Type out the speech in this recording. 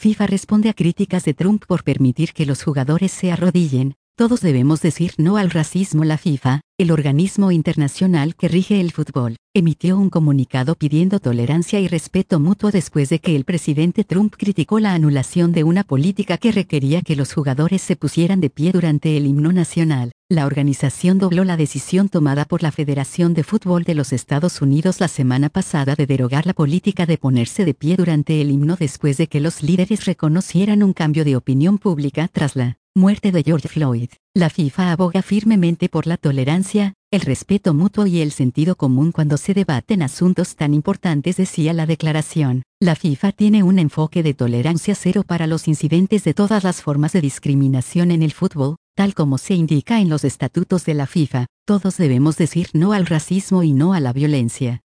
FIFA responde a críticas de Trump por permitir que los jugadores se arrodillen. Todos debemos decir no al racismo. La FIFA, el organismo internacional que rige el fútbol, emitió un comunicado pidiendo tolerancia y respeto mutuo después de que el presidente Trump criticó la anulación de una política que requería que los jugadores se pusieran de pie durante el himno nacional. La organización dobló la decisión tomada por la Federación de Fútbol de los Estados Unidos la semana pasada de derogar la política de ponerse de pie durante el himno después de que los líderes reconocieran un cambio de opinión pública tras la muerte de George Floyd. La FIFA aboga firmemente por la tolerancia, el respeto mutuo y el sentido común cuando se debaten asuntos tan importantes, decía la declaración. La FIFA tiene un enfoque de tolerancia cero para los incidentes de todas las formas de discriminación en el fútbol, tal como se indica en los estatutos de la FIFA. Todos debemos decir no al racismo y no a la violencia.